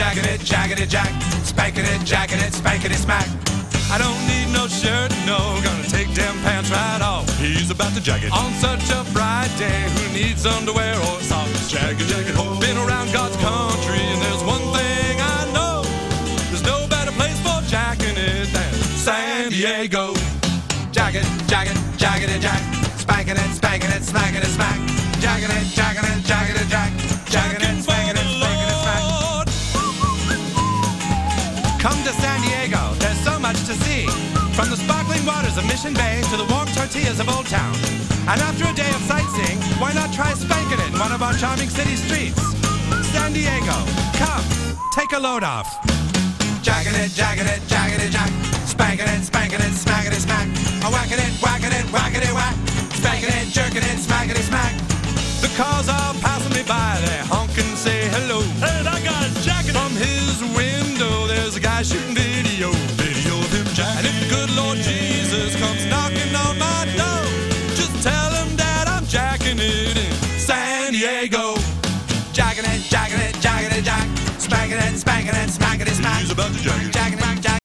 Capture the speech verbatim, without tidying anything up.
Jacking it, jacking it, jack. Spanking it, jacking it, spanking it, smack. I don't need no shirt, no. Gonna take them pants right off. He's about to jack it. On such a bright day, who needs underwear or socks? Jack it, jack it, ho. Been around God's country, and there's one thing I know. There's no better place for jacking it than San Diego. Jack it, jack it, jacking it, jack. Spanking it, spanking it, smacking it, smack. Jacking it, jacking it, jacking it, jack. Jacking it, spanking it, spanking it, smack. Come to San Diego, there's so much to see. From the sparkling waters of Mission Bay to the warm tortillas of Old Town. And after a day of sightseeing, why not try spanking it in one of our charming city streets? San Diego, come, take a load off. Jacking it, jacking it, jacking it, jack. Spanking it, spanking it, smacking it, smack. A whacking it, whacking it, whacking it, whack. Spanking it, jerking it, smacking it, smack. The cars are passing me by, they honk and say hello. Hey, that guy's jacking it. From his window, there's a guy shooting video. Video of him jacking. And if the good Lord Jesus comes knocking on my door, just tell him that I'm jacking it in San Diego. Jacking it, jacking it, jacking it, jack. Spanking it, spanking it, smacking it, smack. He's about to jack it.